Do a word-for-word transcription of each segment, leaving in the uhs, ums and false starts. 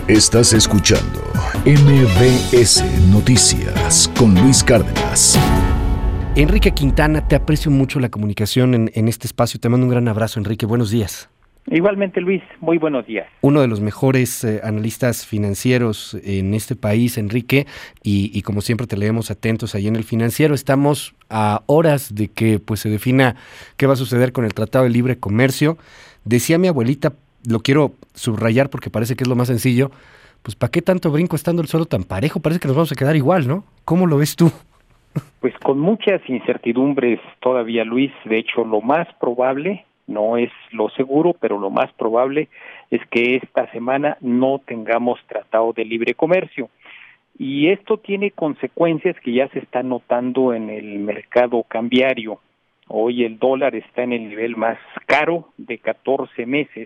Estás escuchando M B S Noticias con Luis Cárdenas. Enrique Quintana, te aprecio mucho la comunicación en, en este espacio. Te mando un gran abrazo, Enrique. Buenos días. Igualmente, Luis. Muy buenos días. Uno de los mejores eh, analistas financieros en este país, Enrique, y, y como siempre te leemos atentos ahí en El Financiero. Estamos a horas de que pues se defina qué va a suceder con el Tratado de Libre Comercio. Decía mi abuelita, lo quiero subrayar porque parece que es lo más sencillo, pues ¿para qué tanto brinco estando el suelo tan parejo? Parece que nos vamos a quedar igual, ¿no? ¿Cómo lo ves tú? Pues con muchas incertidumbres todavía, Luis. De hecho, lo más probable, no es lo seguro, pero lo más probable es que esta semana no tengamos tratado de libre comercio. Y esto tiene consecuencias que ya se están notando en el mercado cambiario. Hoy el dólar está en el nivel más caro de catorce meses.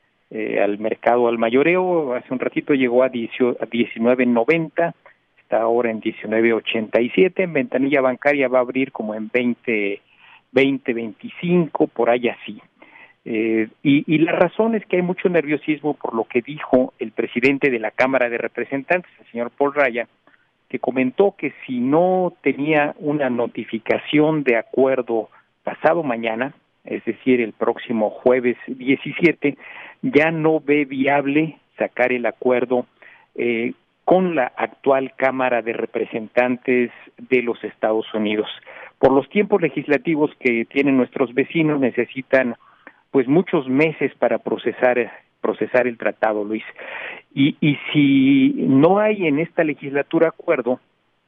Eh, al mercado al mayoreo, hace un ratito llegó a diecinueve noventa, está ahora en diecinueve ochenta y siete, en ventanilla bancaria va a abrir como en veinte, veinte veinticinco, por ahí así. Eh, y, y la razón es que hay mucho nerviosismo por lo que dijo el presidente de la Cámara de Representantes, el señor Paul Ryan, que comentó que si no tenía una notificación de acuerdo pasado mañana, es decir, el próximo jueves diecisiete, ya no ve viable sacar el acuerdo eh, con la actual Cámara de Representantes de los Estados Unidos. Por los tiempos legislativos que tienen nuestros vecinos, necesitan pues muchos meses para procesar procesar el tratado, Luis. Y, y si no hay en esta legislatura acuerdo,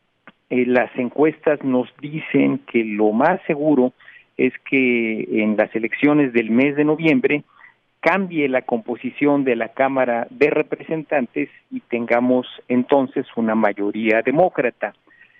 eh, las encuestas nos dicen que lo más seguro es que en las elecciones del mes de noviembre cambie la composición de la Cámara de Representantes y tengamos entonces una mayoría demócrata.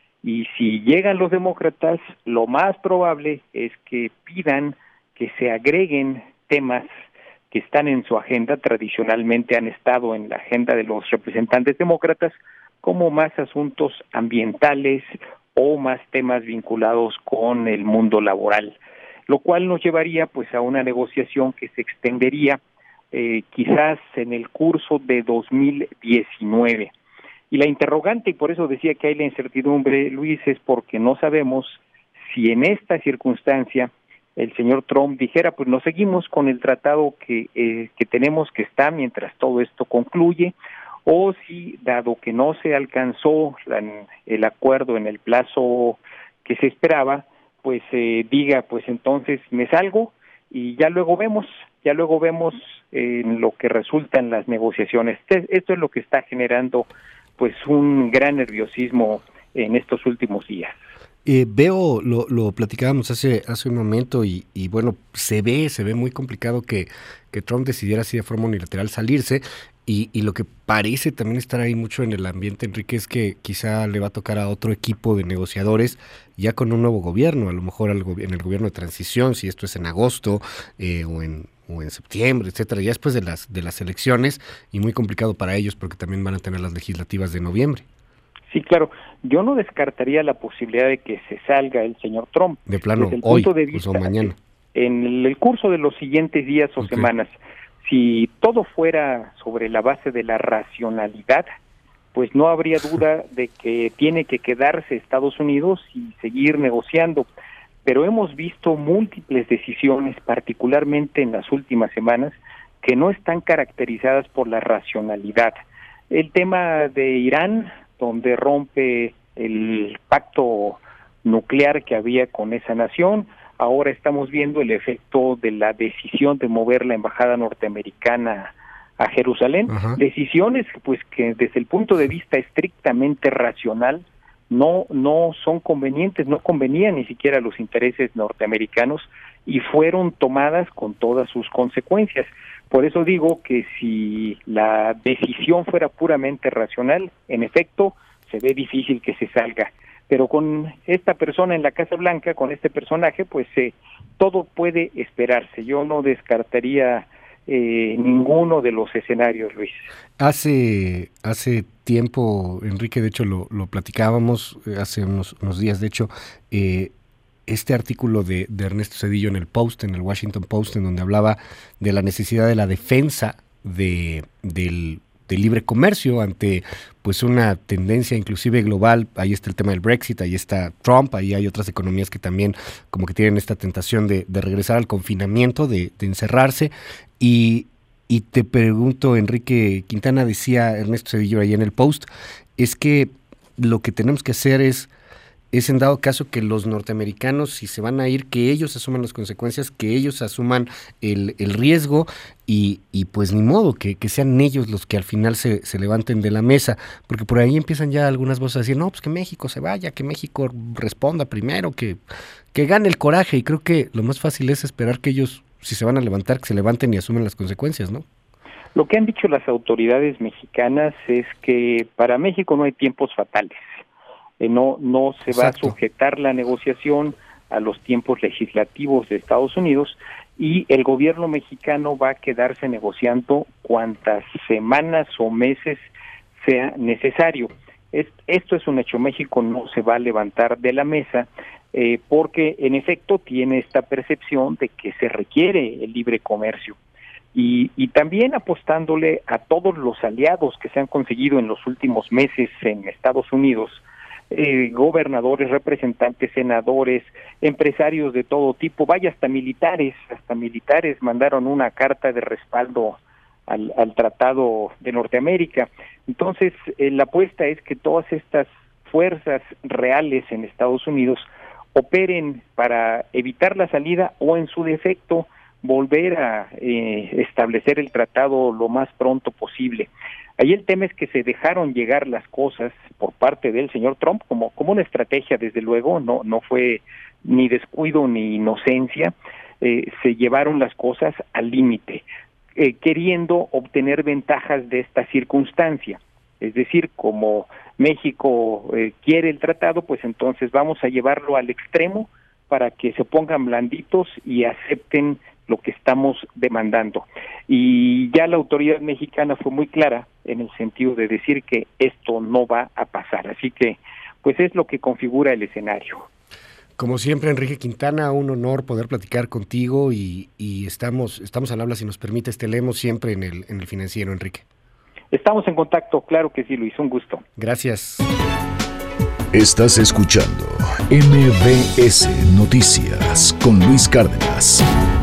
Y si llegan los demócratas, lo más probable es que pidan que se agreguen temas que están en su agenda, tradicionalmente han estado en la agenda de los representantes demócratas, como más asuntos ambientales o más temas vinculados con el mundo laboral, lo cual nos llevaría pues a una negociación que se extendería eh, quizás en el curso de dos mil diecinueve. Y la interrogante, y por eso decía que hay la incertidumbre, Luis, es porque no sabemos si en esta circunstancia el señor Trump dijera, pues nos seguimos con el tratado que, eh, que tenemos que está mientras todo esto concluye, o si, dado que no se alcanzó la, el acuerdo en el plazo que se esperaba, pues eh, diga, pues entonces me salgo y ya luego vemos, ya luego vemos eh, lo que resulta en las negociaciones. Esto es lo que está generando pues un gran nerviosismo en estos últimos días. Eh, veo, lo, lo platicábamos hace hace un momento y, y bueno, se ve, se ve muy complicado que, que Trump decidiera así de forma unilateral salirse. Y, y lo que parece también estar ahí mucho en el ambiente, Enrique, es que quizá le va a tocar a otro equipo de negociadores ya con un nuevo gobierno, a lo mejor al, en el gobierno de transición, si esto es en agosto eh, o en o en septiembre, etcétera, ya después de las de las elecciones, y muy complicado para ellos porque también van a tener las legislativas de noviembre. Sí, claro. Yo no descartaría la posibilidad de que se salga el señor Trump. De plano, desde el hoy punto de vista, o mañana. En el curso de los siguientes días o okay. semanas, si todo fuera sobre la base de la racionalidad, pues no habría duda de que tiene que quedarse Estados Unidos y seguir negociando. Pero hemos visto múltiples decisiones, particularmente en las últimas semanas, que no están caracterizadas por la racionalidad. El tema de Irán, donde rompe el pacto nuclear que había con esa nación. Ahora estamos viendo el efecto de la decisión de mover la embajada norteamericana a Jerusalén. Ajá. Decisiones pues que desde el punto de vista estrictamente racional no no son convenientes, no convenían ni siquiera a los intereses norteamericanos y fueron tomadas con todas sus consecuencias. Por eso digo que si la decisión fuera puramente racional, en efecto, se ve difícil que se salga. Pero con esta persona en la Casa Blanca, con este personaje, pues eh, todo puede esperarse. Yo no descartaría eh, ninguno de los escenarios, Luis. Hace hace tiempo, Enrique, de hecho lo, lo platicábamos hace unos, unos días, de hecho, eh, este artículo de, de Ernesto Zedillo en el Post, en el Washington Post, en donde hablaba de la necesidad de la defensa de del de libre comercio ante pues una tendencia inclusive global. Ahí está el tema del Brexit, ahí está Trump, ahí hay otras economías que también como que tienen esta tentación de, de regresar al confinamiento, de, de encerrarse. Y, y te pregunto, Enrique Quintana, decía Ernesto Zedillo ahí en el post, es que lo que tenemos que hacer es es en dado caso que los norteamericanos, si se van a ir, que ellos asuman las consecuencias, que ellos asuman el, el riesgo y, y pues ni modo, que, que sean ellos los que al final se, se levanten de la mesa, porque por ahí empiezan ya algunas voces a decir, no, pues que México se vaya, que México responda primero, que, que gane el coraje, y creo que lo más fácil es esperar que ellos, si se van a levantar, que se levanten y asumen las consecuencias, ¿no? Lo que han dicho las autoridades mexicanas es que para México no hay tiempos fatales. No, no se va Exacto. a sujetar la negociación a los tiempos legislativos de Estados Unidos y el gobierno mexicano va a quedarse negociando cuantas semanas o meses sea necesario. Es, esto es un hecho. México no se va a levantar de la mesa eh, porque en efecto tiene esta percepción de que se requiere el libre comercio. Y, y también apostándole a todos los aliados que se han conseguido en los últimos meses en Estados Unidos, Eh, gobernadores, representantes, senadores, empresarios de todo tipo, vaya, hasta militares, hasta militares mandaron una carta de respaldo al, al Tratado de Norteamérica. Entonces, eh, la apuesta es que todas estas fuerzas reales en Estados Unidos operen para evitar la salida o, en su defecto, volver a eh, establecer el tratado lo más pronto posible. Ahí el tema es que se dejaron llegar las cosas por parte del señor Trump como, como una estrategia, desde luego, no, no fue ni descuido ni inocencia, eh, se llevaron las cosas al límite, eh, queriendo obtener ventajas de esta circunstancia. Es decir, como México eh, quiere el tratado, pues entonces vamos a llevarlo al extremo para que se pongan blanditos y acepten lo que estamos demandando. Y ya la autoridad mexicana fue muy clara en el sentido de decir que esto no va a pasar. Así que, pues es lo que configura el escenario. Como siempre, Enrique Quintana, un honor poder platicar contigo y, y estamos estamos al habla, si nos permites, te leemos siempre en el, en el Financiero, Enrique. Estamos en contacto, claro que sí, Luis, un gusto. Gracias. Estás escuchando M B S Noticias con Luis Cárdenas.